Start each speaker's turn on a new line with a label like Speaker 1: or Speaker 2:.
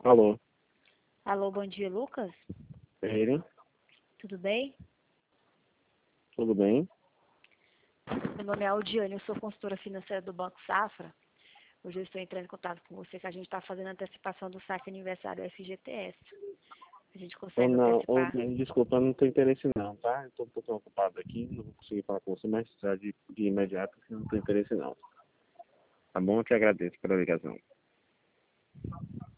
Speaker 1: Alô,
Speaker 2: Alô, bom dia, Lucas.
Speaker 1: ele,
Speaker 2: Tudo bem?
Speaker 1: tudo bem?
Speaker 2: Meu nome é Aldiane, eu sou consultora financeira do Banco Safra. Hoje eu estou entrando em contato com você que a gente está fazendo a antecipação do saque aniversário FGTS. A gente
Speaker 1: Ou
Speaker 2: consegue
Speaker 1: não, ou,
Speaker 2: antecipar?
Speaker 1: desculpa, eu não tenho interesse não, tá? Eu tô um pouco ocupado aqui, não vou conseguir falar com você mais de imediato, porque eu não tenho interesse não. Tá bom? Eu te agradeço pela ligação.